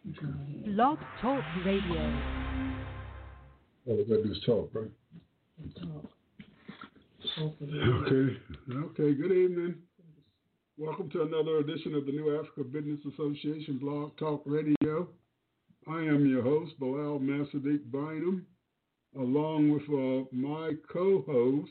Blog Talk Radio. All we got to do is talk, right? Talk. Okay. Good evening. Welcome to another edition of the New Africa Business Association Blog Talk Radio. I am your host, Bilal Masadiq Bynum, along with my co-host,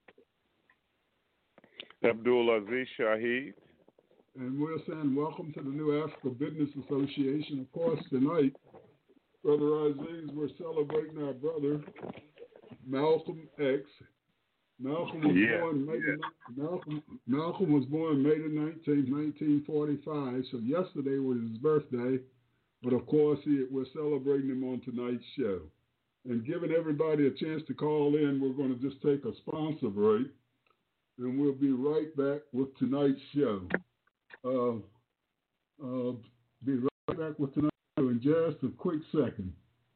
Abdul Aziz Shaheed. And we're saying welcome to the New Africa Business Association. Of course, tonight, Brother Aziz, we're celebrating our brother, Malcolm X. Malcolm was born May the 19th, 1945, so yesterday was his birthday, but of course we're celebrating him on tonight's show. And giving everybody a chance to call in, we're going to just take a sponsor break, and we'll be right back with tonight's show. Be right back with tonight's show in just a quick second.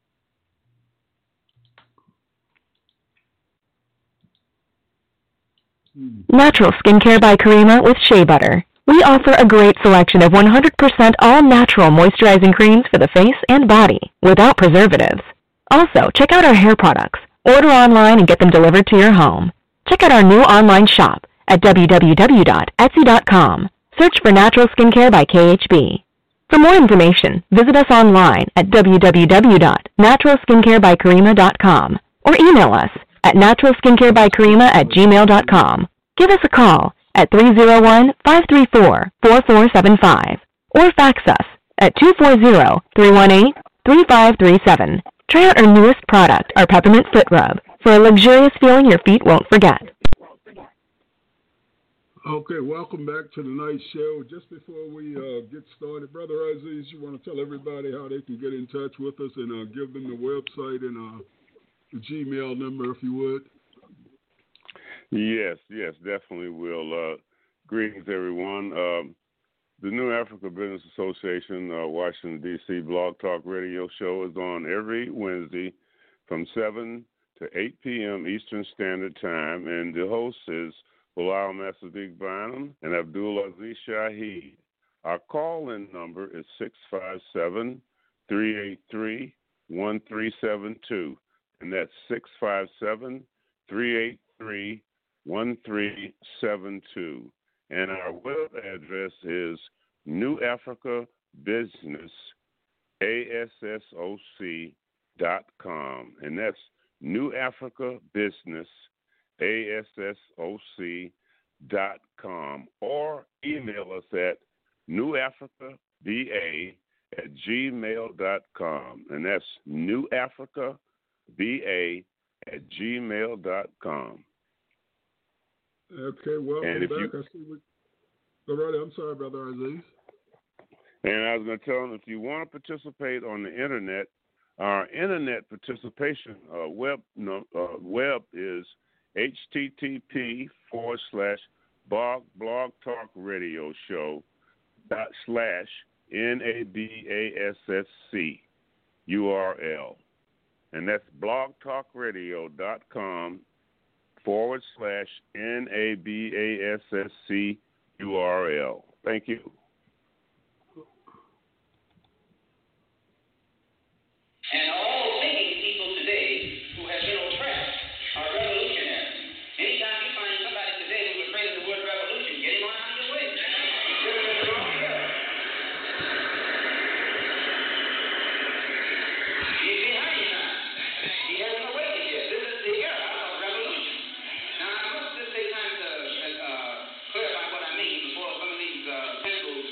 Natural Skincare by Karima with Shea Butter. We offer a great selection of 100% all-natural moisturizing creams for the face and body, without preservatives. Also, check out our hair products. Order online and get them delivered to your home. Check out our new online shop at www.etsy.com. Search for Natural Skincare by KHB. For more information, visit us online at www.naturalskincarebykarima.com or email us at naturalskincarebykarima@gmail.com. Give us a call at 301-534-4475 or fax us at 240-318-3537. Try out our newest product, our Peppermint Foot Rub, for a luxurious feeling your feet won't forget. Okay, welcome back to tonight's show. Just before we get started, Brother Aziz, you want to tell everybody how they can get in touch with us and give them the website and the Gmail number, if you would? Yes, definitely will. Greetings, everyone. The New Africa Business Association, Washington, D.C. Blog Talk Radio show is on every Wednesday from 7 to 8 p.m. Eastern Standard Time, and the host is Bilal Masadiq Bynum and Abdul Aziz Shaheed. Our call-in number is 657-383-1372, and that's 657-383-1372. And our web address is newafricabusinessasoc.com, and that's newafricabusinessasoc.com, or email us at newafricaba@gmail.com, and that's newafricaba@gmail.com. Okay, welcome back. I'm sorry, Brother Aziz. And I was going to tell them, if you want to participate on the internet, our internet participation web is http://blogtalkradioshow./NABASSC URL. And that's blogtalkradio.com/NABASSC URL. Thank you. And all thinking people today who have been oppressed are revolutionaries. Anytime you find somebody today who's afraid of the word revolution, get him on out of your way. You see, how do you not? He hasn't awakened yet. This is the era of revolution. Now, I must just take time to clarify what I mean before some of these pencils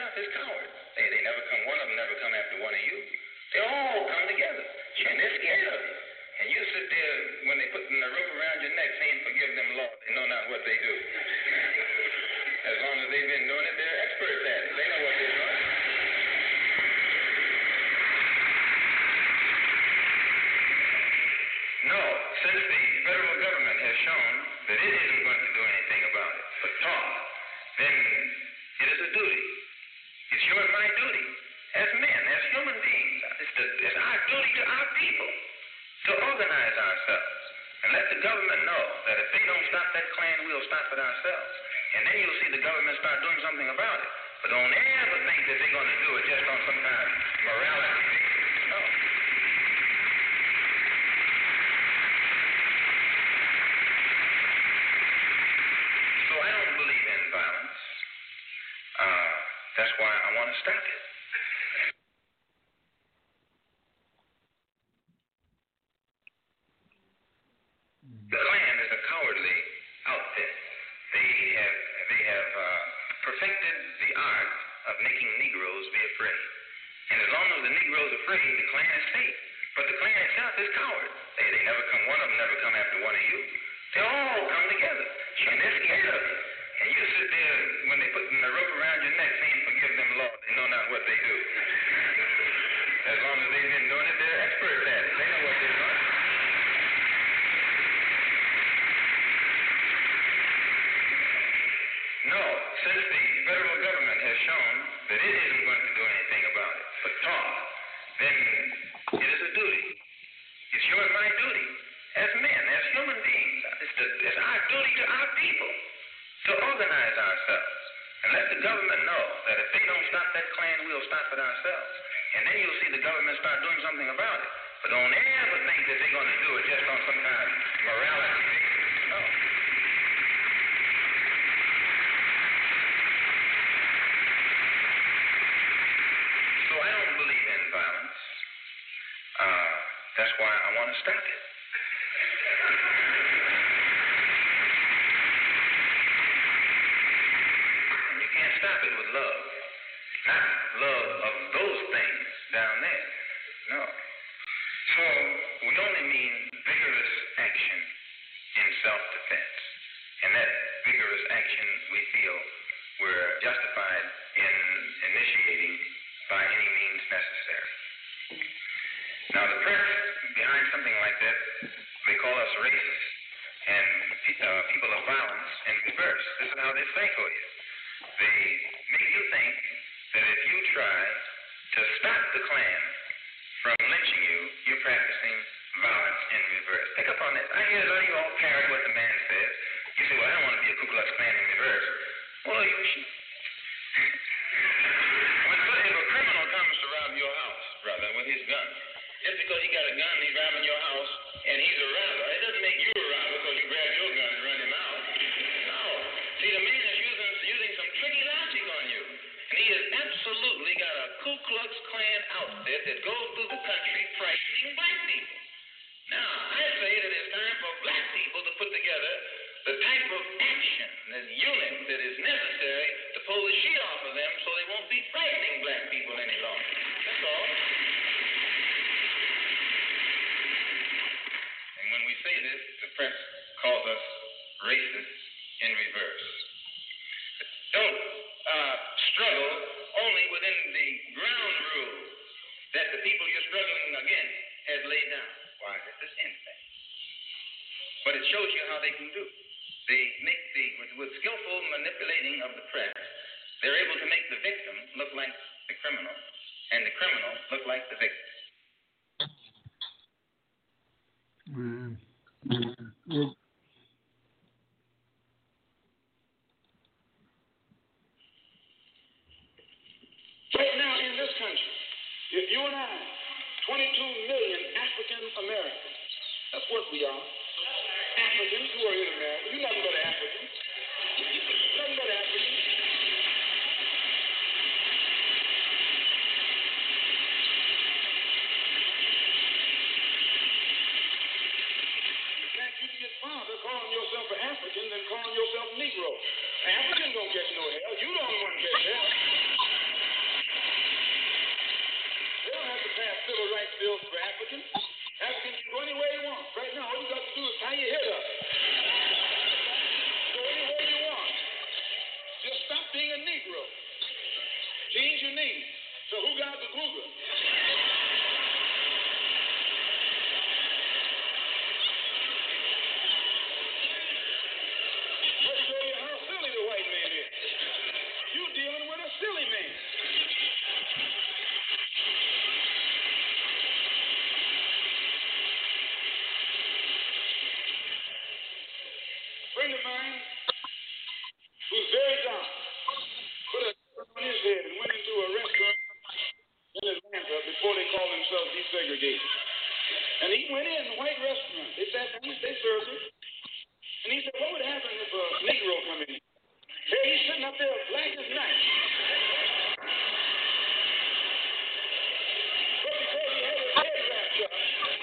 itself is cowards. They never come, one of them never come after one of you. They all come together, and they're scared of you. And you sit there when they put the rope around your neck saying, forgive them, Lord. They know not what they do. As long as they've been doing it, they're experts at it. They know what they're doing. No, since the federal government has shown that it isn't going to do anything about it, but talk, then it is a duty. It's your and my duty as men, as human beings. It's our duty to our people to organize ourselves and let the government know that if they don't stop that Klan, we'll stop it ourselves. And then you'll see the government start doing something about it. But don't ever think that they're going to do it just on some kind of morality basis. No. So I don't believe in violence. That's why I want to stop it. The Klan is a cowardly outfit. They have perfected the art of making Negroes be afraid. And as long as the Negroes are afraid, the Klan is safe. But the Klan itself is cowards. They never come, one of them never come after one of you. They all come together, and they're scared of you. And you sit there when they put the rope around your neck saying, forgive them, Lord. They know not what they do. As long as they've been doing it, they're experts at it. They know what they're doing. No, since the federal government has shown that it isn't going to do anything about it, but talk, then it is a duty. It's your and my duty as men, as human beings. It's our duty to our people to organize ourselves and let the government know that if they don't stop that Klan, we'll stop it ourselves. And then you'll see the government start doing something about it. But don't ever think that they're going to do it just on some kind of morality basis. No. So I don't believe in violence. That's why I want to stop it. Stop it with love. Not love of those things down there. No. So we only mean vigorous action in self-defense. And that vigorous action we feel we're justified in initiating by any means necessary. Now the press behind something like that, they call us racist and people of violence in reverse. This is how they stifle you. They make you think that if you try to stop the Klan from lynching you, you're practicing violence in reverse. Pick up on this. I hear a lot of you all parrot what the man says. You say, well, I don't want to be a Ku Klux Klan in reverse. Well, you should. If a criminal comes to rob your house, brother, with his gun, just because he got a gun and he's robbing your house and he's a robber, it doesn't make you a robber because you grab your gun and run him out. No. See, the man is using some tricky logic on you. And he has absolutely got a Ku Klux Klan outfit that goes through the country frightening black people. Now, I say that it's time for black people to put together the type of action, the unit that is necessary to pull the sheet off of them so they won't be frightening black people any longer. That's all. And when we say this, the press calls us racist in reverse. Don't struggle only within the ground rules that the people you're struggling against has laid down. Why, it's the same thing. But it shows you how they can do. They make with skillful manipulating of the press, they're able to make the victim look like the criminal, and the criminal look like the victim. Well, right now in this country, if you and I, 22 million African Americans, that's what we are. Africans who are in America, you're nothing but Africans. Nothing but Africans. In fact, you can get farther calling yourself an African than calling yourself Negro. Africans don't get no hell. You don't want to get hell. African. Africans can go anywhere you want. Right now, all you got to do is tie your head up. Go anywhere you want. Just stop being a Negro. Change your name to Hooga the Googa. Let's show you how silly the white man is. You dealing with a silly man. A friend of mine who's very dark put a gun on his head and went into a restaurant in Atlanta before they called themselves desegregated. And he went in the white restaurant. They sat down, they served him. And he said, what would happen if a Negro come in? Hey, he's sitting up there black as night. But because he had his head wrapped up,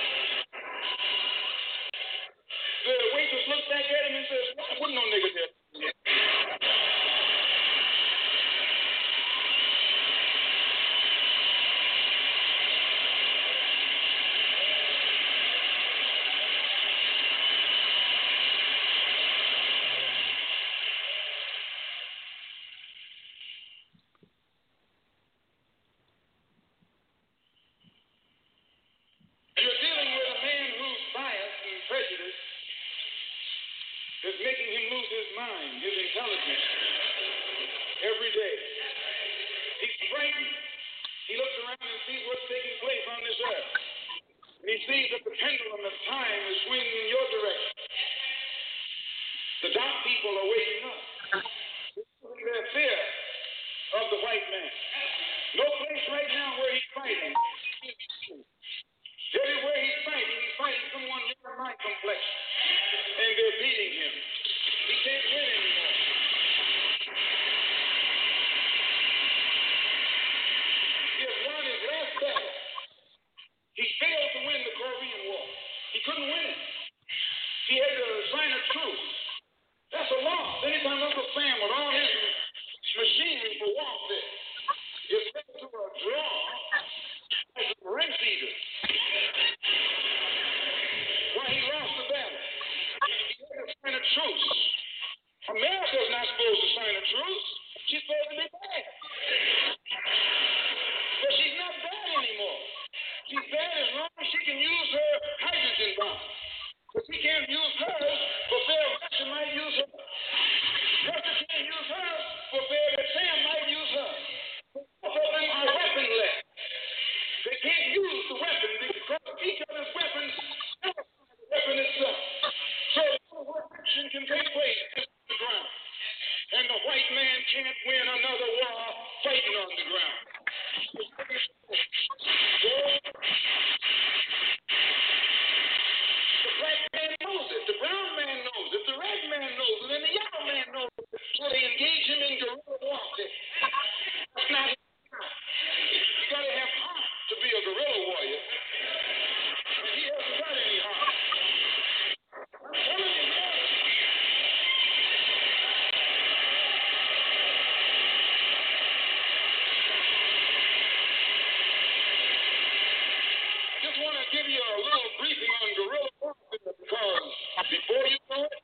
the waitress looked back at him and says, why wouldn't no nigga there? You're dealing with a man whose bias and prejudice is making him lose his mind, his intelligence, every day. He's frightened. He looks around and sees what's taking place on this earth. And he sees that the pendulum of time is swinging in your direction. The dark people are waking up. Their fear of the white man. No place right now where he's fighting. Everywhere he's fighting someone near my complexion. And they're beating him. He can't win anymore. He has won his last battle. He failed to win the Korean War. He couldn't win it. He had to sign a truce. That's a loss. Anytime Uncle Sam with all his machinery for warfare is set to a draw as a race eater. Well, he lost the battle. He had to sign a truce. America's not supposed to sign a truce. She's supposed to be bad. But she's not bad anymore. She's bad as long as she can use her hydrogen bomb. But she can't use hers for fear Russia might use her. Russia can't use hers for fear that Sam might use her. Both of them are weaponless. They can't use the weapon because each other's weapons the weapon itself. So no action can take place on the ground. And the white man can't win another war fighting on the ground. The black man knows it. The brown man knows it. The red man knows it. And the yellow man knows it. So they engage him in guerrilla warfare. That's not his job. You got to have heart to be a guerrilla warrior. And he hasn't got any heart. I'm telling you, man. I just want to give you a little briefing on guerrilla warfare because before you know it,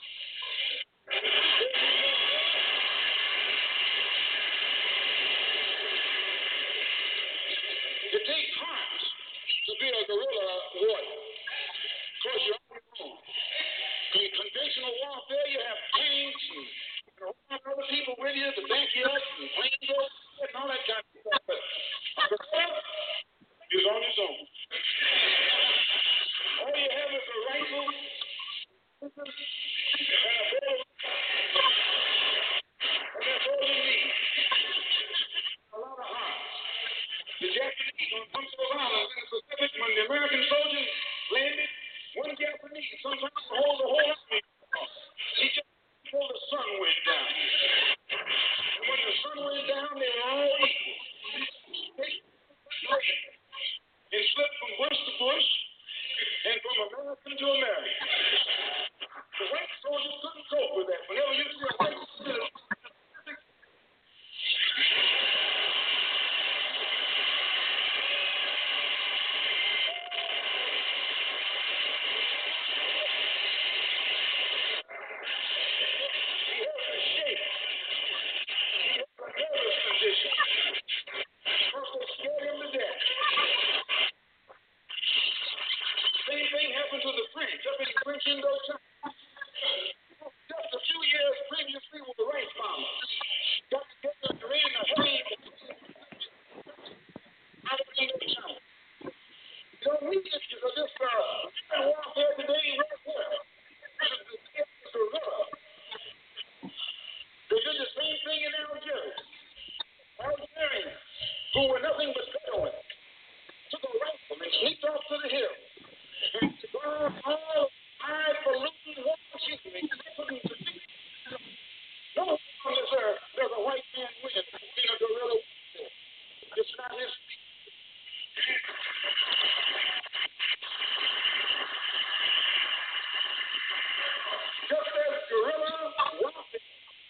it takes heart to be a guerrilla warrior. Of course, you're on your own. In conventional warfare, you have tanks and other people with you to back you up and planes over and all that kind of stuff. But a guerrilla is on his own. All you have is a rifle and a bow. And that's all you need. A lot of heart. The Japanese on some of those islands in the Pacific, when the American soldiers landed, one Japanese sometimes hold the whole army. He just before the sun went down. And when the sun went down, they were all equal. And slipped from bush to bush and from American to American. The white soldiers couldn't cope with that. Whenever you see a white soldier, who were nothing but heroin, took a rifle and sneaked off to the hill and burned all highfalutin war machinery. No one on this earth does a white man win in a guerrilla war. It's not his speech. Just as guerrilla warfare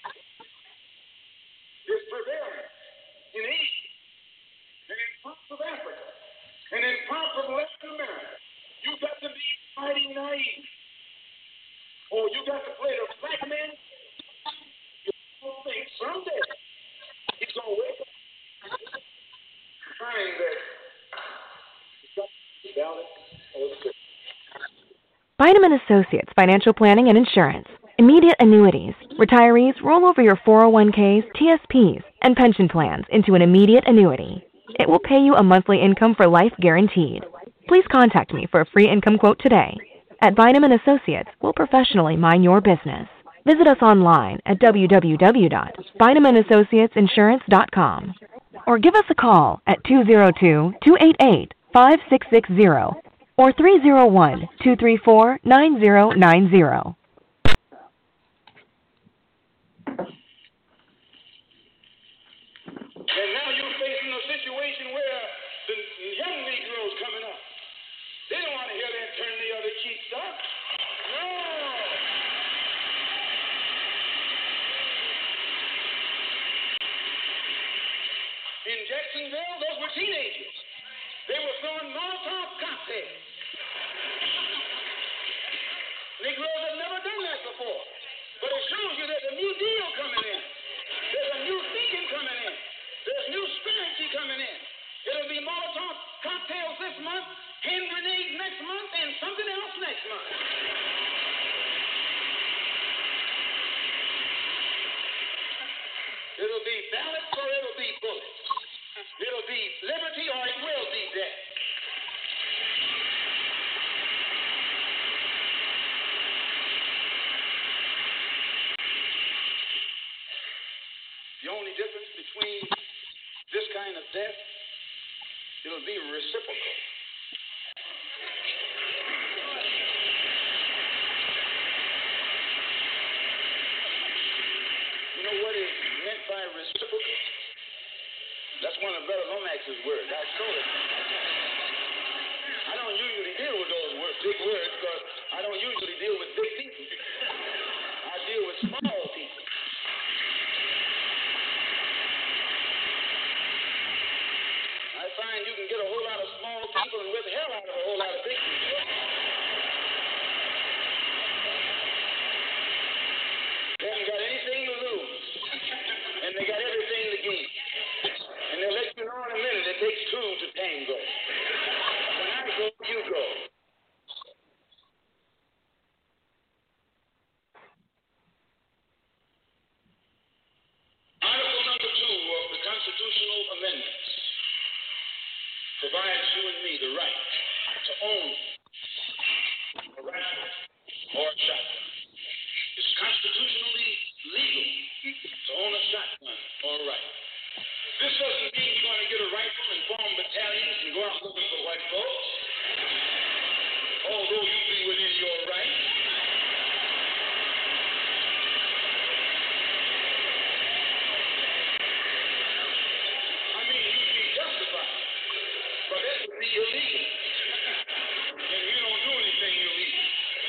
is prevailing in Asia and in parts of Africa and in parts of Latin America, you got to be mighty naive, or you got to play the black man. You don't think someday he's gonna wake up find that he's got the ballot or the system. Bynum & Associates Financial Planning and Insurance. Immediate annuities. Retirees roll over your 401ks, TSPs, and pension plans into an immediate annuity. It will pay you a monthly income for life guaranteed. Please contact me for a free income quote today. At Bynum & Associates, we'll professionally mind your business. Visit us online at www.bynumandassociatesinsurance.com or give us a call at 202-288-5660 or 301-234-9090. And now you're facing a situation where the young Negroes coming up, they don't want to hear that turn the other cheek stuff. No. In Jacksonville, those were teenagers. They were throwing Molotov cocktails. Negroes have never done that before. But it shows you there's a new deal coming in. There's a new thinking coming in. There's new strategy coming in. It'll be Molotov cocktails this month, hand grenades next month, and something else next month. It'll be ballots or it'll be bullets. It'll be liberty or it will be death. The only difference between this kind of death, it'll be reciprocal. You know what is meant by reciprocal? That's one of Brother Lomax's words. I saw it. I don't usually deal with those words, big words, because I don't usually deal with big people. I deal with small people. I find you can get a whole lot of small people and whip the hell out of a whole lot of big people. They haven't got anything to lose, and they got everything to gain. And they'll let you know in a minute it takes two to tango. When I go, you go. Article number 2 of the constitutional amendments provides you and me the right to own a rifle or a shotgun. It's constitutionally legal to own a shotgun or a rifle. This doesn't mean you're going to get a rifle and form battalions and go out looking for white folks, although you be within your right. I mean, you'd be justified, but that would be illegal. And you don't do anything illegal.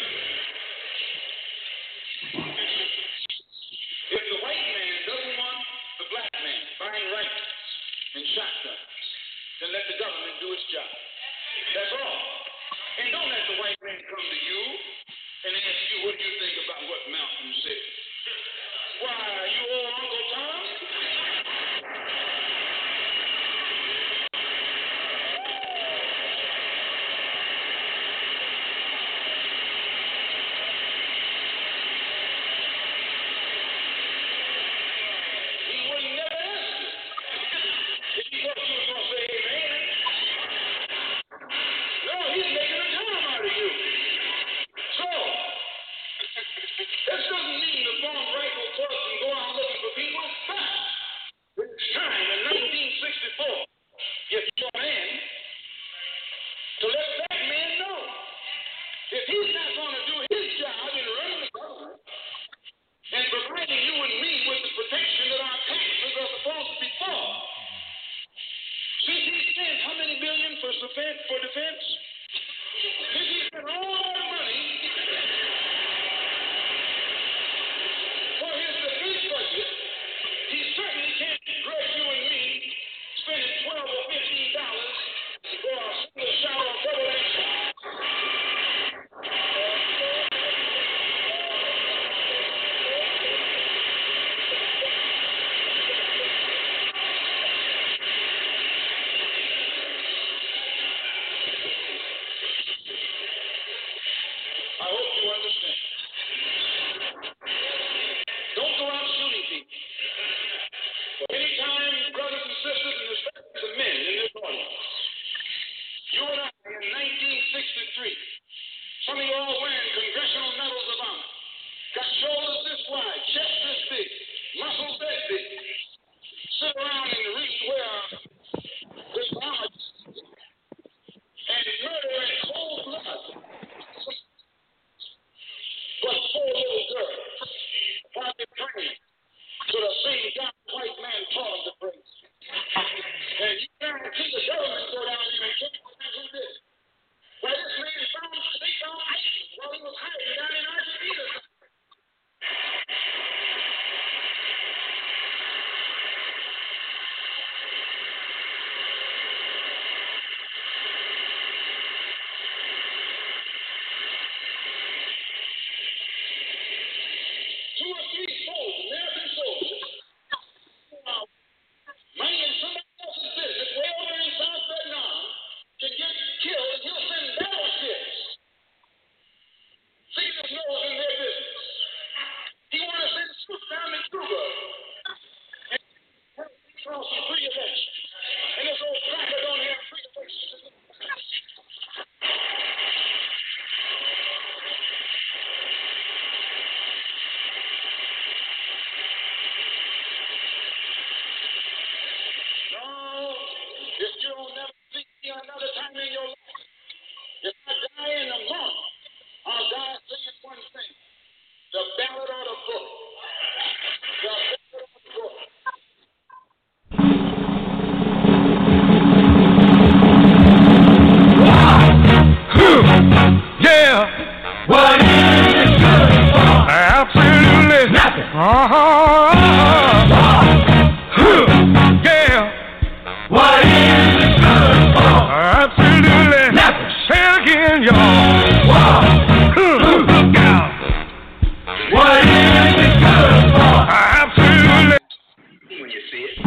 If the white man doesn't want the black man buying rifles and shotguns, then let the government do its job. That's all. And don't let the white man come to you and ask you what you think about what Malcolm said. Why, you old Uncle Tom? He would never ask you. If he thought you was going to say amen. No, he's making a time out of you. So, this doesn't mean to form rifle clubs and go out looking for people. defense. If he spent all that money for his defense budget, he certainly can't grudge you and me spending $12 or $15 for a single shot or double action. I hope you understand. Don't go out shooting people. Anytime, brothers and sisters, and especially the men in this audience, you and I in 1963, some of you all wearing Congressional Medals of Honor, got shoulders this wide, chest this big, muscles that big, sit around and wear this armor and murder in cold blood. But poor little girl, while they're praying to the same God white man taught them to pray. And you guarantee the government go down there and check who did it. Well, this man found ISIS while he was hiding down in Argentina. Two or three soldiers, American soldiers, minding somebody else's business way over in South Vietnam, can get killed and he'll send battleships. See this nose in their business. He want to send troops down to Cuba and cross some free elections. And this old cracker don't have free elections. No, if you don't never see me another time in your life, if I die in a month, I'll die saying one thing: the ballot or the book. The ballot or the book. Yeah. What is it good for? Absolutely nothing. Yeah. What is it good for? Absolutely nothing. Say it again, y'all. Look out. What is it good for? Absolutely. When you see it.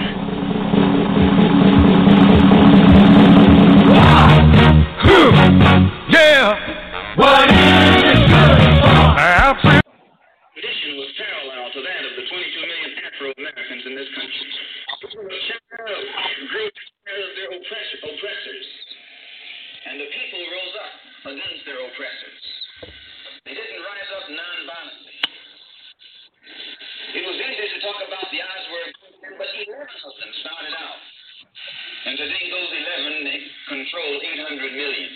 Yeah. What is it good for? Absolutely. Condition was parallel to that of the 22 million Afro-Americans in this country. People were tired of their oppressors, and the people rose up against their oppressors. They didn't rise up non-violently. It was easy to talk about the odds were, but 11 of them started out. And today those 11, they control 800 million.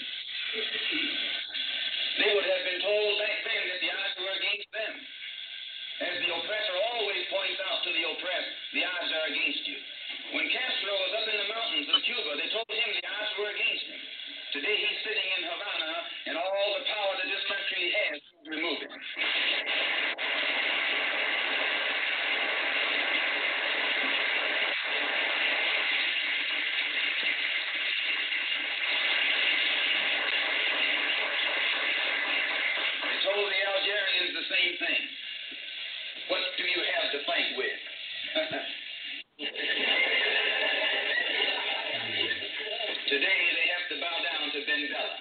They would have been told back then that the odds were against them. As the oppressor always points out to the oppressed, the odds are against you. When Castro was up in the mountains of Cuba, they told him the odds were against him. Today he's sitting in Havana, and all the power that this country has is removed. They told the Algerians the same thing. What do you have to fight with? Today they have to bow down to Bengala.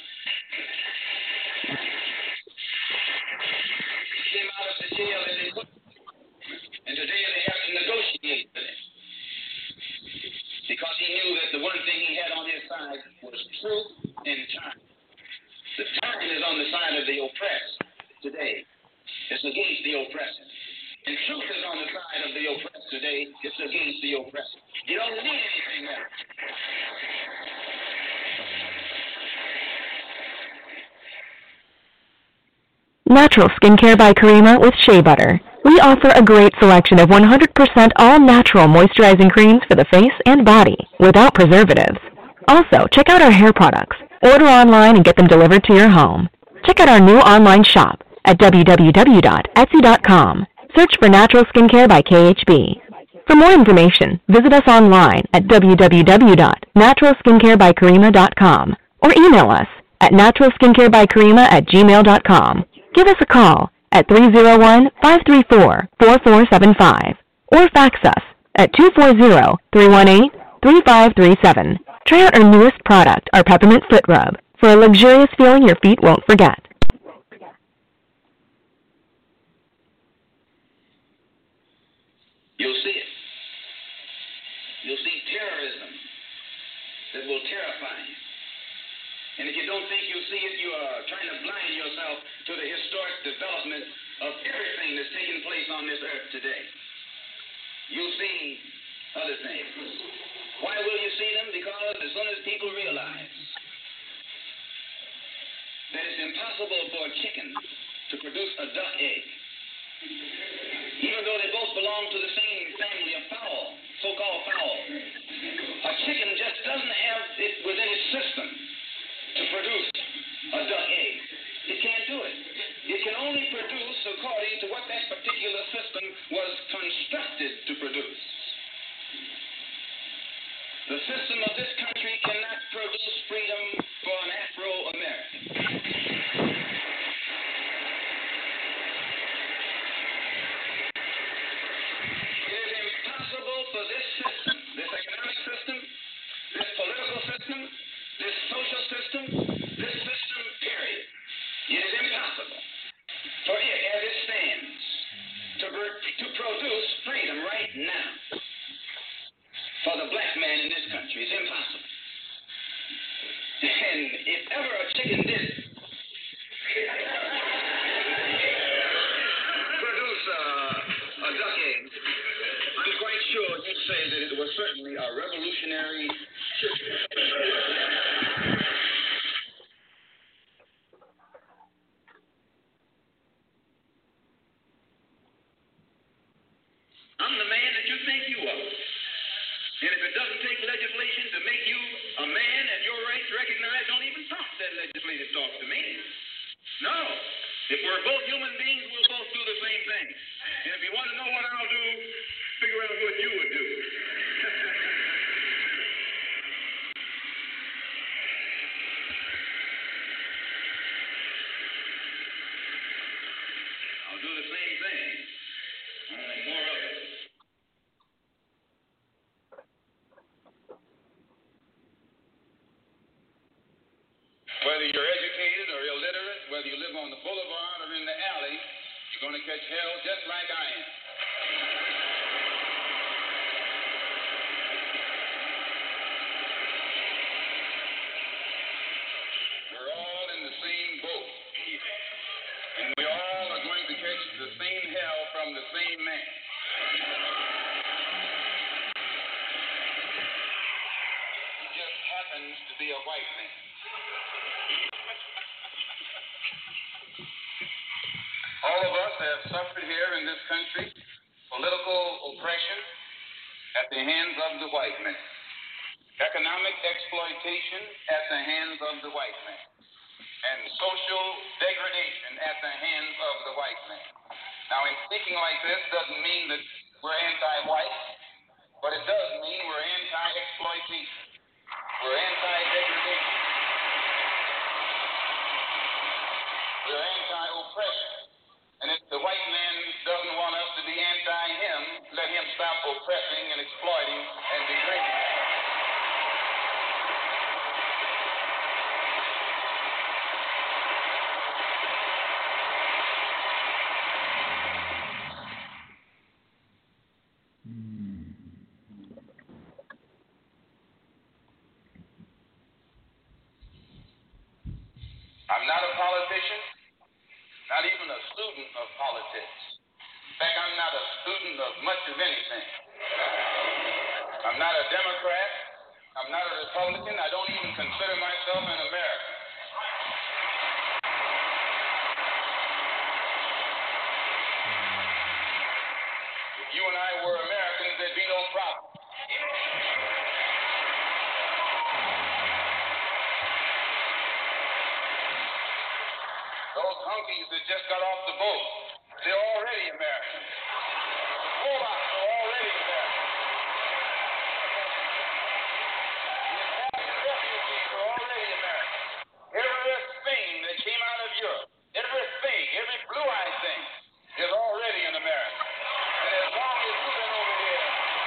He came out of the jail and they put him. And today they have to negotiate with him. Because he knew that the one thing he had on his side was truth and time. The time is on the side of the oppressed today. It's against the oppressor. And truth is on the side of the oppressed today. It's against the oppressor. You don't need anything else. Natural Skincare by Karima with Shea Butter. We offer a great selection of 100% all-natural moisturizing creams for the face and body without preservatives. Also, check out our hair products. Order online and get them delivered to your home. Check out our new online shop at www.etsy.com. Search for Natural Skincare by KHB. For more information, visit us online at www.naturalskincarebykarima.com or email us at naturalskincarebykarima@gmail.com. Give us a call at 301-534-4475 or fax us at 240-318-3537. Try out our newest product, our Peppermint Foot Rub, for a luxurious feeling your feet won't forget. You'll see it. You'll see terrorism that will terrify you. And if you don't think you see it, you are trying to blind yourself to the historic development of everything that's taking place on this earth today. You'll see other things. Why will you see them? Because as soon as people realize that it's impossible for a chicken to produce a duck egg, even though they both belong to the same family of fowl, so-called fowl, a chicken just doesn't have it within its system to produce a duck egg. It can't do it. It can only produce according to what that particular system was constructed to produce. The system of this country cannot produce freedom for an Afro-American. It is impossible for this system, this economic system, this political system, this social system, this system, period. It is impossible for it, as it stands, to produce freedom right now. For the black man in this country, it's impossible. And if ever a chicken did produce a duck egg, I'm quite sure you'd say that it was certainly a revolutionary chicken. I'm the man that you think you are. And if it doesn't take legislation to make you a man and your rights recognized, don't even talk that legislative talk to me. No. If we're both human beings, we'll both do the same thing. And if you want to know what I'll do, figure out what you would do. I'll do the same thing. Only more of it. Whether you're educated or illiterate, whether you live on the boulevard or in the alley, you're going to catch hell just like I am. We're all in the same boat. And we all are going to catch the same hell from the same man. He just happens to be a white man. All of us have suffered here in this country political oppression at the hands of the white man, economic exploitation at the hands of the white man, and social degradation at the hands of the white man. Now, in speaking like this doesn't mean that we're anti-white, but it does mean we're anti-exploitation. We're anti-degradation. We're anti-oppression. And if the white man doesn't want us to be anti-him, let him stop oppressing and exploiting and degrading. I'm not a politician, not even a student of politics. In fact, I'm not a student of much of anything. I'm not a Democrat. I'm not a Republican. I don't even consider myself an American. If you and I were Americans, there'd be no problem. those hunkies that just got off the boat, they're already American. The Polacks are already American. The Italian refugees are already American. Everything that came out of Europe, everything, every blue-eyed thing is already an American. And as long as you've been over here,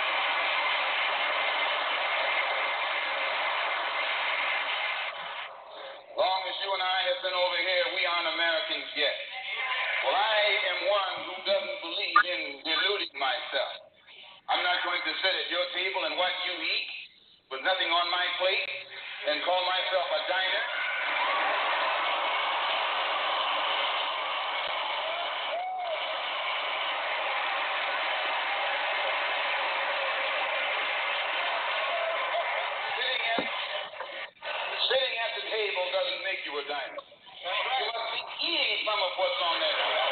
long as you and I have been over here, we aren't Americans yet. Well, I am one who doesn't believe in deluding myself. I'm not going to sit at your table and watch you eat with nothing on my plate and call myself a diner. Sitting at the table doesn't make you a diner. You must be eating some of what's on that table.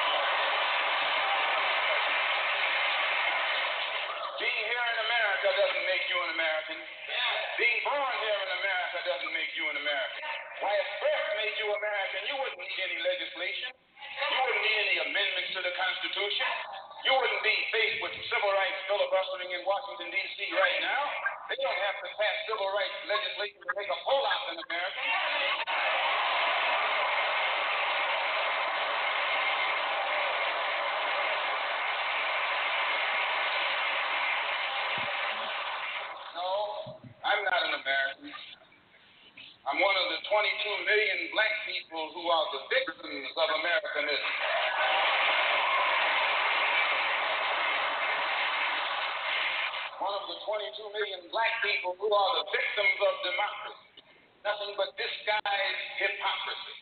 Being here in America doesn't make you an American. Being born here in America doesn't make you an American. Why, if birth made you American, you wouldn't need any legislation. You wouldn't need any amendments to the Constitution. You wouldn't be faced with civil rights filibustering in Washington, D.C. right now. They don't have to pass civil rights legislation to make a Polak an American. No, I'm not an American. I'm one of the 22 million black people who are the victims of Americanism. One of the 22 million black people who are the victims of democracy. Nothing but disguised hypocrisy.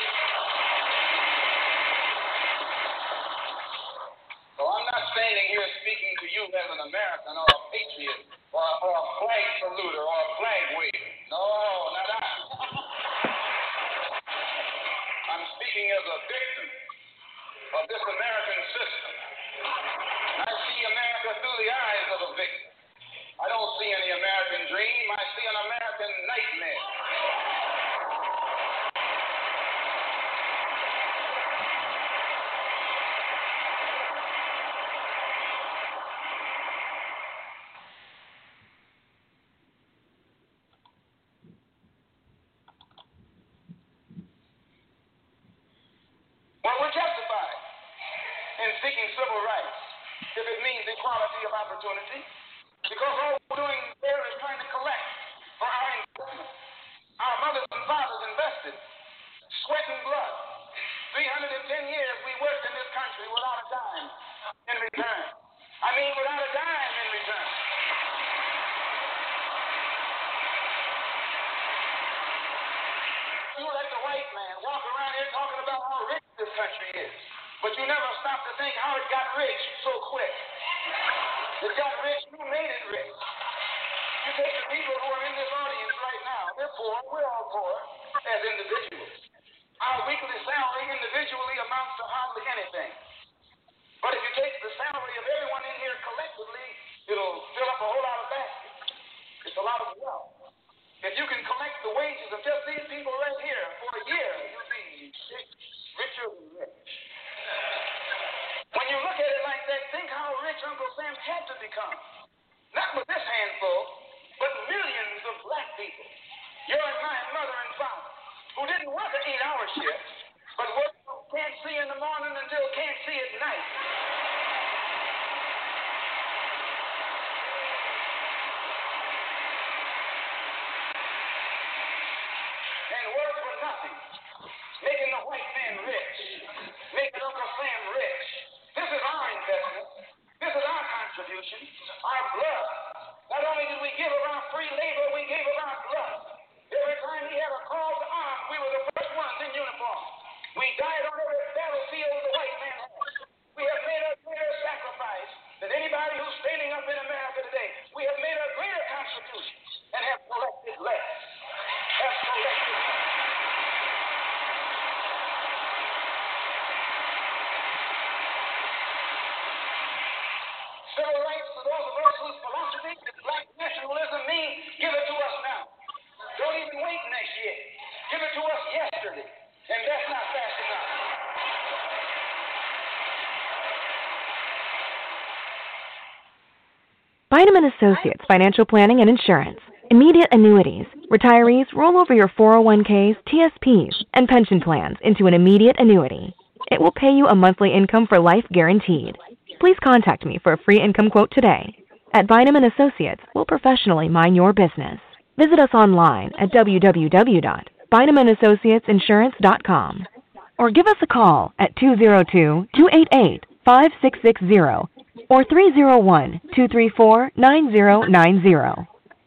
So I'm not standing here speaking to you as an American or a patriot or a flag saluter or a flag waver. No, not I. I'm speaking as a victim of this American system. I see America through the eyes of a victim. I don't see any American dream. I see an American nightmare. Well, we're justified in seeking civil rights if it means equality of opportunity. Because all we're doing there is trying to collect for our investment. Our mothers and fathers invested sweat and blood. 310 years we worked in this country without a dime in return. I mean, without a dime in return. You let the white man walk around here talking about how rich this country is, but you never stop to think how it got rich so quick. It got rich, who made it rich? You take the people who are in this audience right now, they're poor, we're all poor as individuals. Our weekly salary individually amounts to hardly anything. But if you take the salary of everyone in here collectively, it'll fill up a whole lot of baskets. It's a lot of wealth. If you can collect the wages of just these people right here for a year, you'll be richer than rich. When you look at it like that, think how rich Uncle Sam had to become. Not with this handful, but millions of black people. Your and my mother and father, who didn't work an 8-hour shift, but worked from can't see in the morning until can't see at night. And worked for nothing, making the white man rich, making Uncle Sam rich. This is our investment. This is our contribution, our blood. Not only did we give of our free labor, we gave of our blood. Every time he had a call to arms, we were the first ones in uniform. We died on every battlefield the white man had. We have made a greater sacrifice than anybody who's standing up in America today. We have made a greater contribution and have collected less. Have collected less. Civil rights to those of us whose philosophy is black nationalism means give it to Bynum & Associates Financial Planning and Insurance. Immediate annuities. Retirees roll over your 401ks, TSPs, and pension plans into an immediate annuity. It will pay you a monthly income for life guaranteed. Please contact me for a free income quote today. At Bynum & Associates, we'll professionally mind your business. Visit us online at www.BynumAssociatesInsurance.com or give us a call at 202-288-5660 or 301-234-9090.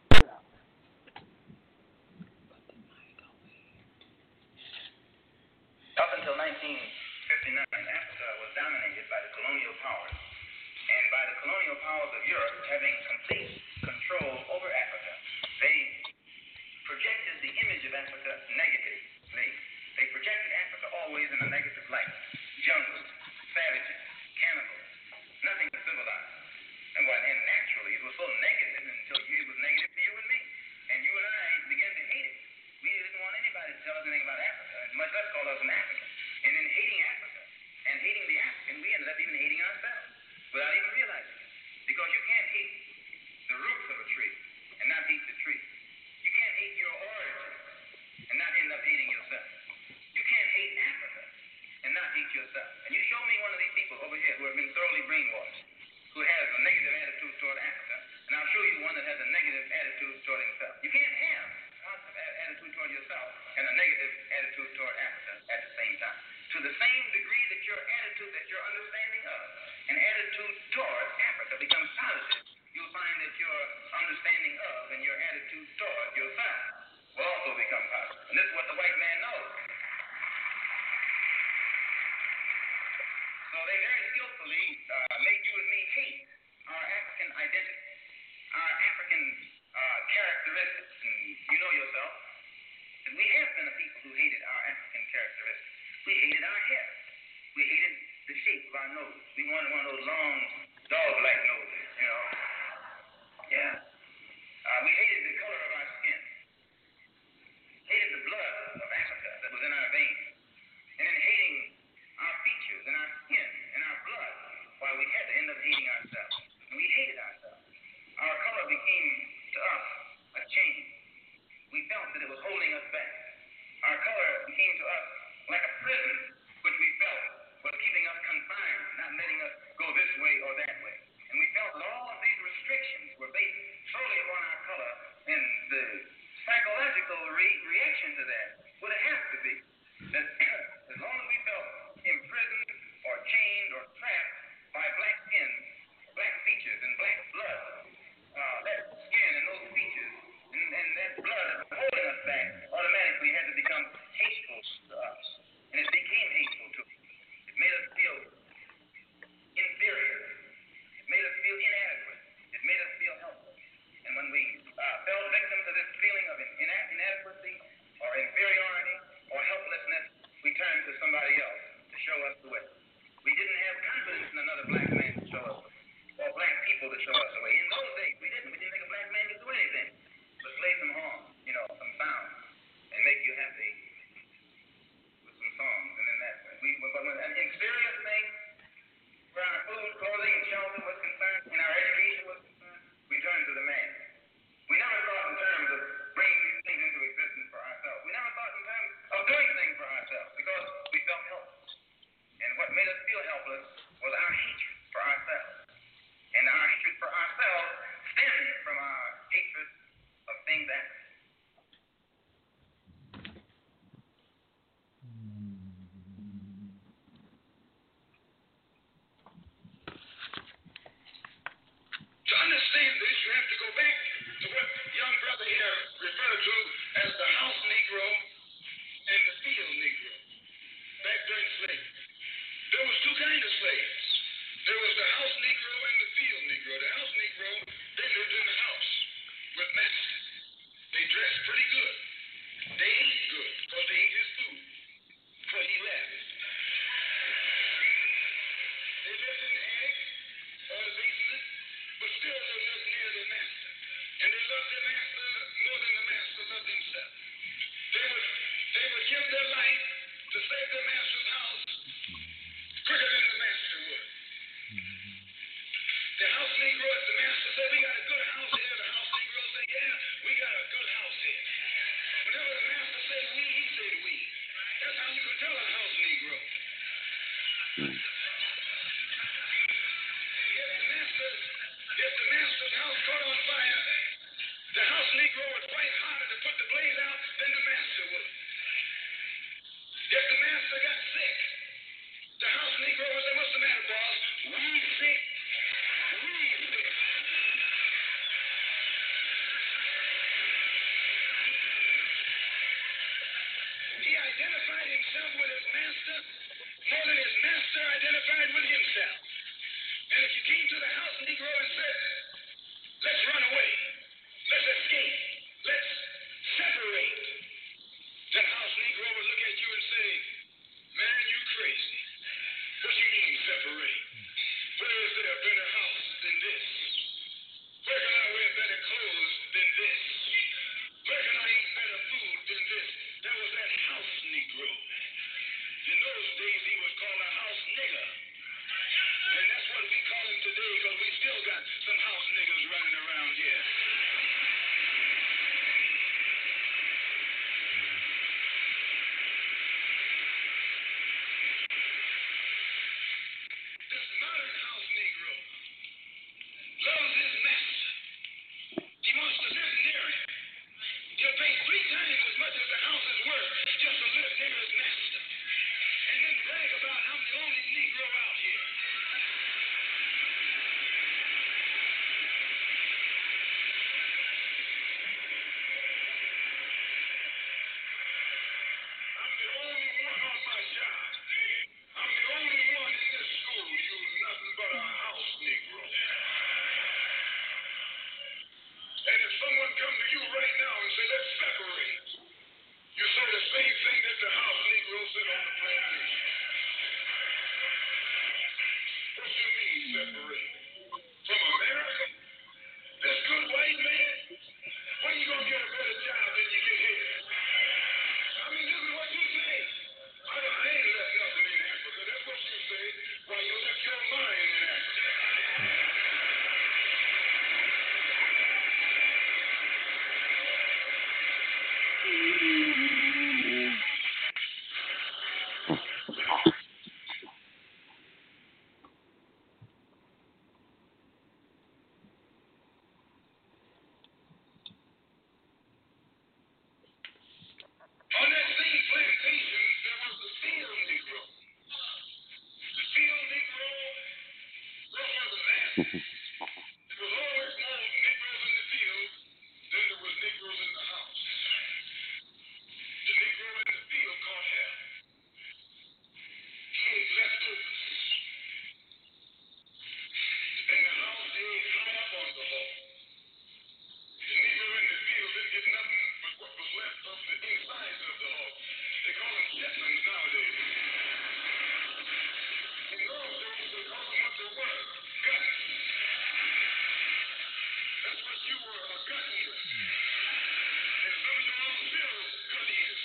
Up until 1959, Africa was dominated by the colonial powers, and by the colonial powers of Europe having complete control over Africa, they projected the image of Africa negatively. They projected Africa always in a negative light. Jungles, savages, cannibals, nothing civilized. And naturally, it was so negative until it was negative to you and me. And you and I began to hate it. We didn't want anybody to tell us anything about Africa, much less call us an African. And in hating Africa and hating the African, we ended up even hating ourselves without even realizing it. Because you can't hate the roots of a tree and not hate the tree. You can't hate your origin and not end up hating yourself. You can't hate Africa and not hate yourself. And you show me one of these people over here who have been thoroughly brainwashed, who has a negative attitude toward Africa, and I'll show you one that has a negative attitude toward himself. You can't have a positive attitude toward yourself and a negative attitude toward Africa at the same time. To the same degree that your attitude, that your understanding of an attitude toward Africa becomes positive, you'll find that your understanding of and your attitude toward yourself will also become positive. And this is what the white man knows. So they very skillfully make you and me hate our African identity, our African characteristics. And you know yourself that we have been a people who hated our African characteristics. We hated our hair. We hated the shape of our nose. We wanted one of those long, dog-like noses, you know. Yeah. We hated the color of our skin. Hated the blood of Africa that was in our veins. And in hating our features and our skin and our blood, why we had to end up hating ourselves. And we hated ourselves. Our color became to us a chain. We felt that it was holding us back. Our color became to us like a prison, which we felt was keeping us confined, not letting us go this way or that way. And we felt that all of these restrictions were based solely upon our color, and the psychological reaction to that would have to be that as long as we felt imprisoned or chained or trapped by black skin, black features, and black blood, that skin and those features and that blood that was holding us back automatically had to become hateful to us. And it became hateful to us. It made us feel inferior. It made us feel inadequate. It made us feel helpless. And when we fell victim to this feeling of inadequacy or inferiority or helplessness, we turned to somebody else to show us the way. We didn't have confidence in another black man to show us the way, or black people to show us the way. In those days, we didn't. We didn't think a black man could do anything but play some horns, some sounds, and make you happy with some songs. And then that, but in serious things, where our food, clothing, and shelter was concerned, and our education was concerned, we turned to the man. We never thought in terms of bringing these things into existence for ourselves. We never thought in terms of doing things for ourselves because we felt helpless. And what made us feel helpless was our hatred for ourselves. And our hatred for ourselves stemmed from our hatred of things African. To understand this, you have to go back to what young brother here referred to as the house Negro and the field Negro. Back during slavery, there was two kinds of slaves. There was the house Negro and the field Negro. The house Negro, they lived in the house with master. They dressed pretty good. They ate good because they ate his food before he left. They lived in the attic or the basement, but still they lived near their master. And they loved their master more than the master loved himself. himself with his master more than his master identified with himself. And if you came to the house Negro and said, let's run away, let's escape, let's separate, then house Negro would look at you and say, man, you crazy. What do you mean separate? Where is there a better house than this? Where can I wear better clothes than this? Where can I eat better food than this? There was that house Negro. In those days, he was called a house nigger. And that's what we call him today, because we still got some house niggers running around here. This modern house Negro loves his master. He wants to live near him. He'll pay 3 times as much as the house is worth just to live near his master. And then brag about I'm the only Negro out here. I'm the only one on my job. I'm the only one in this school. You nothing but a house Negro. And if someone come to you right now and say, let's separate, you say the same thing that the house Negro said on the plantation. What you mean separate? From America? This good white man? When you gonna get a better job than you get here? I mean, this is what you say. I ain't left nothing in Africa. That's what you say. Why, you left your mind in Africa. On that same plantation, there was the field Negro. The field Negro was the master. There was always more Negroes in the field than there was Negroes in the house. The Negro in the field caught hell. He ate leftovers. In the house, they ate high up on the hole. The Negro in the field didn't get nothing but what was left of the insides of the hole. They call them chitlins nowadays. In those days, they call them what they were, guts. That's what you were, a gut eater. And some of you all still gut eaters.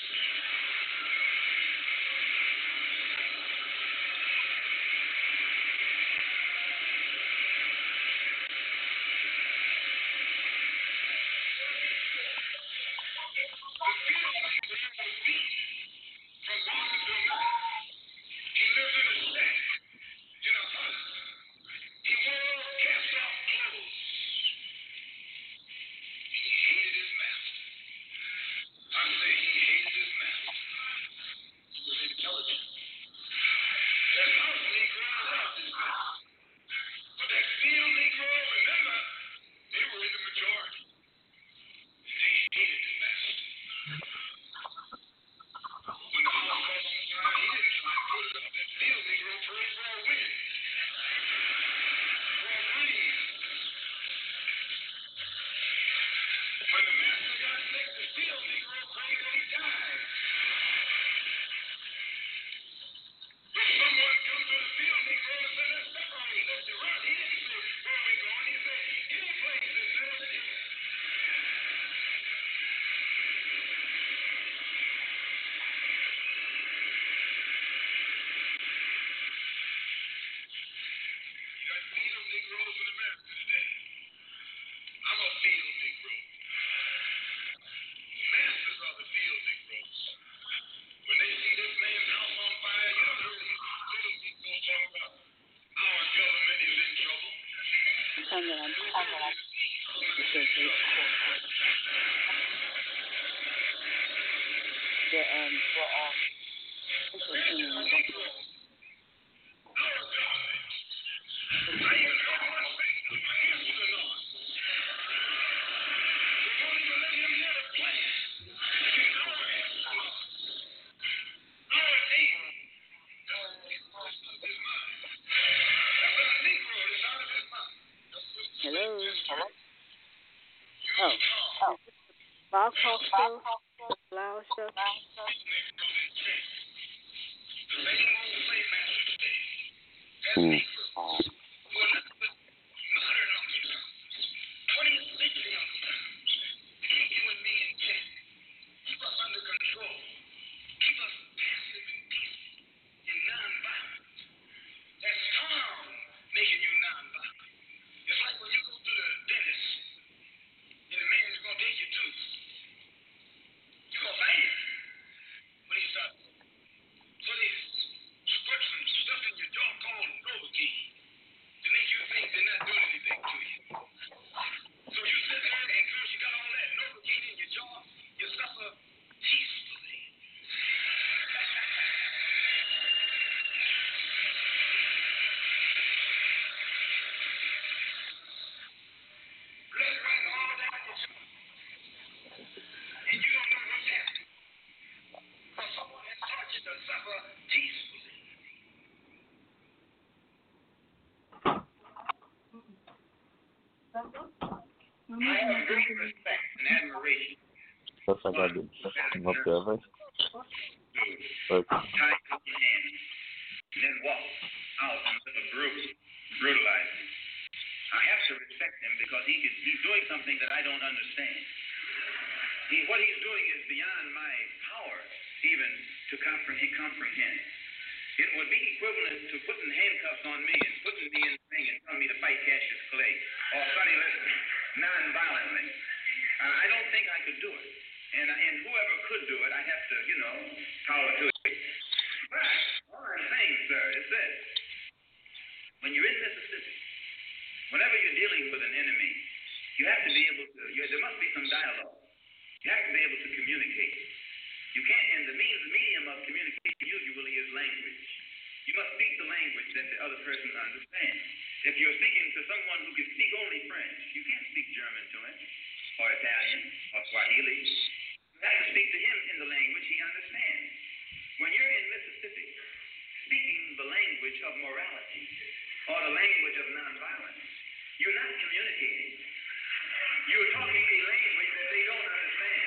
The field Negro was beaten from morning till night. He lived in a shack, in a hut. He wore cast-off clothes. He hated his master. I say he hated his master. He was intelligent. That house Negro loved his master. But that field Negro, remember, they were in the majority. And they hated the master. When the house caught on fire, he didn't try and put it up. That field Negro prayed for a wind, for a breeze. When the master got sick, the field Negro prayed that he died. If someone come to the field Negro and said, let's separate, let's run, he didn't say, where are we going? He said, any place is better than here. You got field Negroes in America today. I'm a field Negro. Masters are the field Negroes. When they see this man's house on fire, you don't hear these little people talk about our government is in trouble. Our Blog Talk Show, the Loud Show. Looks like I did come up there, right? Tie up your hands, and then walk out into the brutalize him. I have to respect him because he's doing something that I don't understand. What he's doing is beyond my power even to comprehend. It would be equivalent to putting handcuffs on me and putting me in the ring and telling me to fight Cassius Clay or Sonny Liston non-violently. I don't think I could do it. And whoever could do it, I have to, power to it. But all I'm saying, sir, is this. When you're in Mississippi, whenever you're dealing with an enemy, you have to be able to, there must be some dialogue. You have to be able to communicate. You can't, and the medium of communication usually is language. You must speak the language that the other person understands. If you're speaking to someone who can speak only French, you can't speak German to him, or Italian, or Swahili. You have to speak to him in the language he understands. When you're in Mississippi, speaking the language of morality, or the language of nonviolence, you're not communicating. You're talking a language that they don't understand.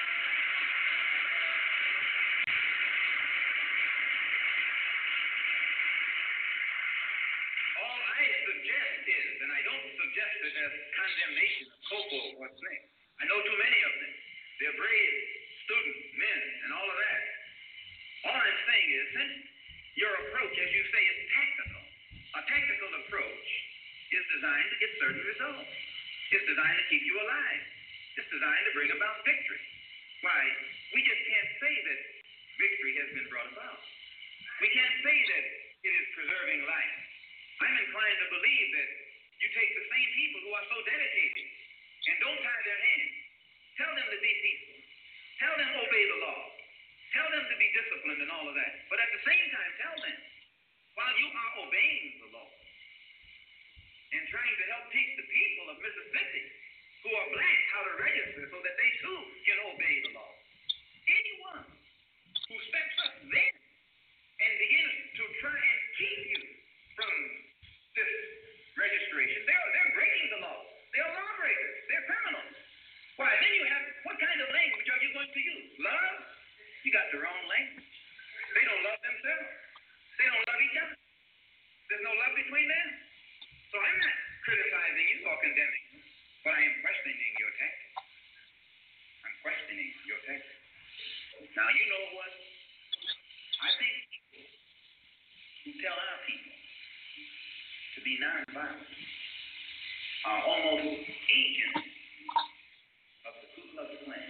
All I suggest is, and I don't suggest it as condemnation of Coco or Snake. I know too many of them. They're brave students, men, and all of that. All I'm saying is, since your approach, as you say, is tactical, a tactical approach is designed to get certain results. It's designed to keep you alive. It's designed to bring about victory. Why? We just can't say that victory has been brought about. We can't say that it is preserving life. I'm inclined to believe that you take the same people who are so dedicated and don't tie their hands. Tell them to be peaceful. Tell them to obey the law. Tell them to be disciplined and all of that. But at the same time, tell them, while you are obeying the law and trying to help teach the people of Mississippi who are black how to register so that they too can obey the law. Anyone who steps up then and begins to try and keep you from this registration, they're breaking the law. They're lawbreakers. They're criminals. Why, then you have, what kind of language are you going to use? Love? You got the wrong language. They don't love themselves. They don't love each other. There's no love between them. So I'm not criticizing you or condemning you, but I am questioning your tactics. I'm questioning your tactics. Now, you know what? I think people who tell our people to be nonviolent are almost agents of the Ku Klux Klan.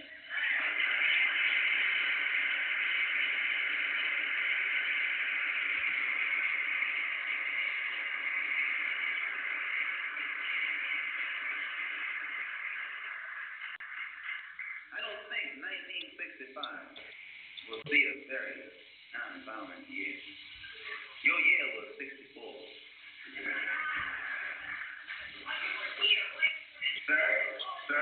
I don't think 1965 will be a very nonviolent year. Your year was 64. Sir?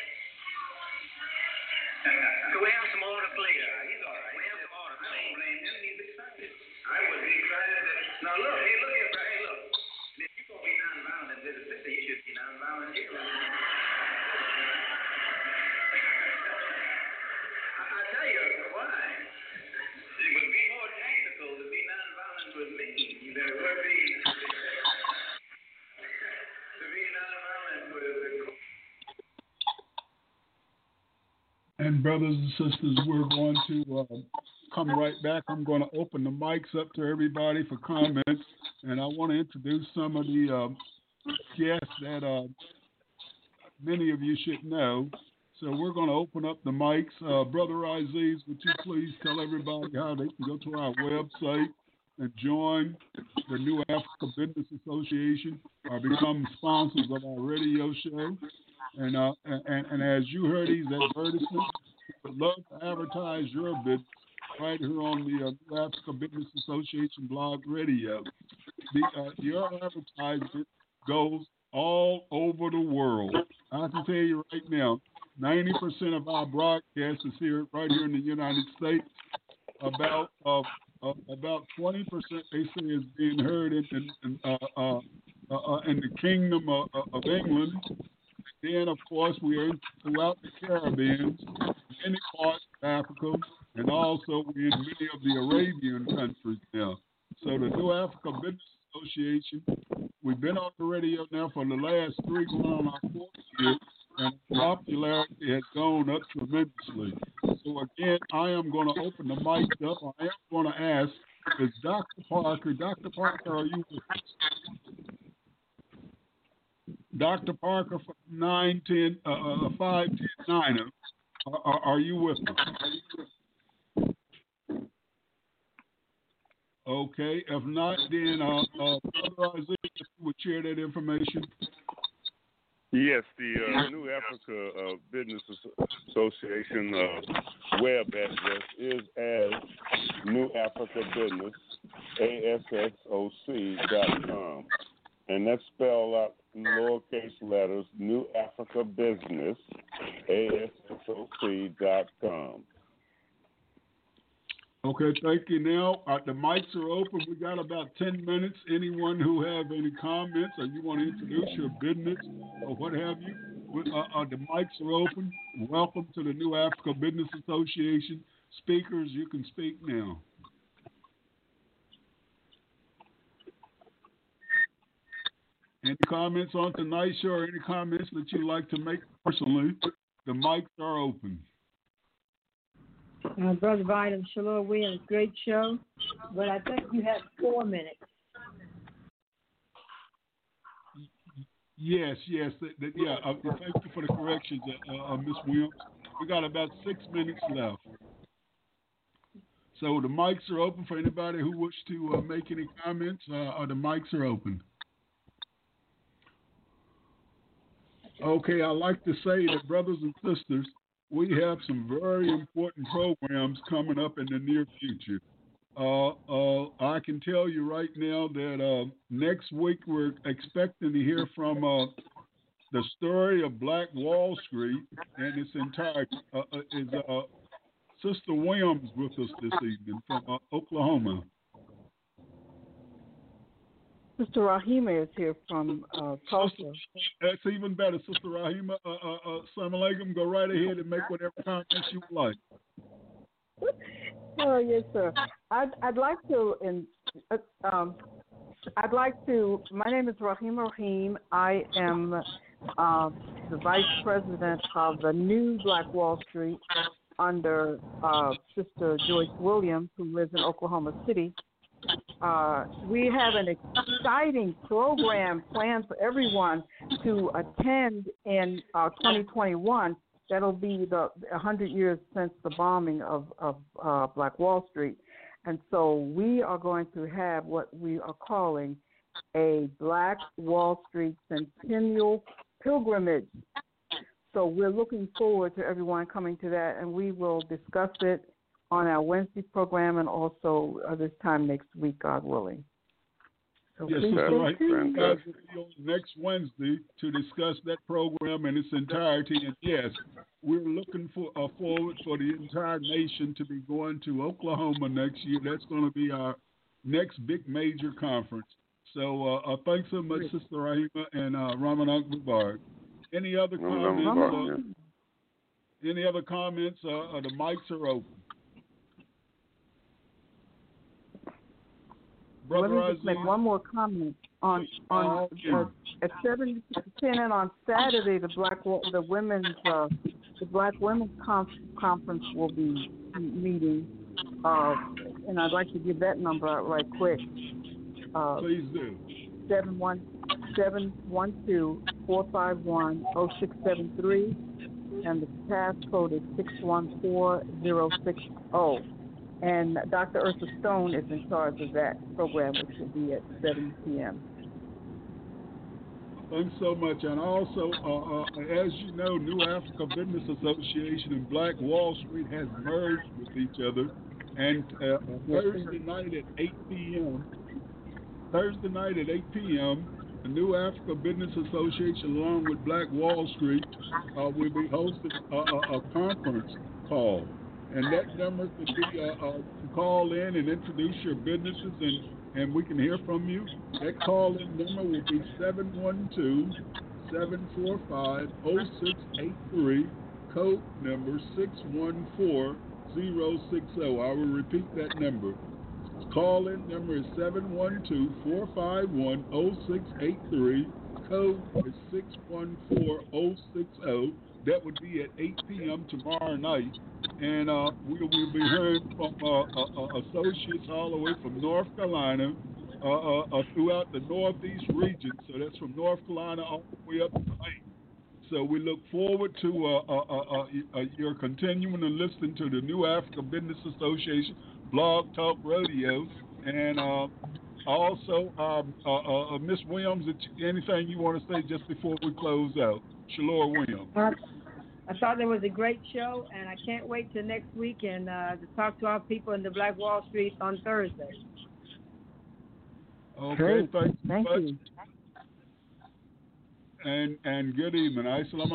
Can we have some order, please? He's all right. We have some order. I don't blame him. He's excited. I would be excited that... Now, look. Hey, look here, Hey, look. If you're going to be nonviolent in Mississippi, you should be nonviolent here. And brothers and sisters, we're going to come right back. I'm going to open the mics up to everybody for comments, and I want to introduce some of the guests that many of you should know. So we're going to open up the mics. Brother Aziz, would you please tell everybody how they can go to our website and join the New Africa Business Association or become sponsors of our radio show? And as you heard these advertisements, we would love to advertise your business right here on the New Africa Business Association blog radio. Your advertisement goes all over the world. I have to tell you right now, 90% of our broadcast is here right here in the United States. About 20% they say is being heard in the Kingdom of England. Then, of course, we are throughout the Caribbean, many parts of Africa, and also we're in many of the Arabian countries now. So the New Africa Business Association, we've been on the radio now for the last 3 going on our 4th year, and popularity has gone up tremendously. So again, I am going to open the mic up. I am going to ask, is Dr. Parker, are you with us? Dr. Parker from 510 are you with us? Okay, if not, then Brother Isaiah, if you would share that information. Yes, the New Africa Business Association web address is as New Africa Business, ASSOC.com. And that's spelled out in lowercase letters, New Africa Business, ASSOC.com. Okay, thank you. Now, the mics are open. We got about 10 minutes. Anyone who have any comments or you want to introduce your business or what have you, the mics are open. Welcome to the New Africa Business Association. Speakers, you can speak now. Any comments on tonight's show or any comments that you'd like to make personally, the mics are open. Brother Biden, Shalom Williams, great show, but I think you have 4 minutes. Yes. Thank you for the corrections, Ms. Williams. We got about 6 minutes left. So the mics are open for anybody who wishes to make any comments. The mics are open. Okay, I'd like to say that, brothers and sisters, we have some very important programs coming up in the near future. I can tell you right now that next week we're expecting to hear from the story of Black Wall Street and its entirety. Is Sister Williams with us this evening from Oklahoma? Sister Rahima is here from Tulsa. That's even better, Sister Rahima. Assalamu alaikum. Go right ahead and make whatever comments you like. Oh yes, sir. I'd like to. My name is Rahima Rahim. I am the vice president of the new Black Wall Street under Sister Joyce Williams, who lives in Oklahoma City. We have an exciting program planned for everyone to attend in 2021. That'll be the 100 years since the bombing of Black Wall Street. And so we are going to have what we are calling a Black Wall Street Centennial Pilgrimage. So we're looking forward to everyone coming to that, and we will discuss it on our Wednesday program and also this time next week, God willing. So yes, Sister Right. Guys will be on next Wednesday to discuss that program in its entirety. And yes, we're looking forward for the entire nation to be going to Oklahoma next year. That's going to be our next big major conference. So thanks so much, Sister Rahima and Ramadan Mubarak. Any other comments? Any other comments? The mics are open. Brother Let me just make one more comment on at 7 to 10 and on Saturday the women's the Black Women's Conference will be meeting, and I'd like to give that number out right quick. Please do. 712-451-0673, and the passcode is 614060. And Dr. Ursa Stone is in charge of that program, which will be at 7 p.m. Thanks so much. And also, as you know, New Africa Business Association and Black Wall Street has merged with each other. And Thursday night at 8 p.m., the New Africa Business Association, along with Black Wall Street, will be hosting a conference call. And that number could be to call in and introduce your businesses, and we can hear from you. That call-in number will be 712-745-0683, code number 614060. I will repeat that number. Call-in number is 712-451-0683. Code is 614060. That would be at 8 p.m. tomorrow night. And we will be hearing from associates all the way from North Carolina throughout the Northeast region. So that's from North Carolina all the way up to Maine. So we look forward to your continuing to listen to the New Africa Business Association Blog Talk Radio. And also, Ms. Williams, anything you want to say just before we close out? Shalor Williams. I thought it was a great show, and I can't wait till next week and to talk to our people in the Black Wall Street on Thursday. Okay, thank you. You. And good evening. Assalamu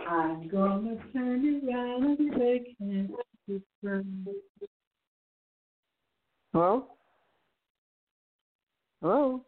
I'm gonna turn you around and make it different. Hello? Hello?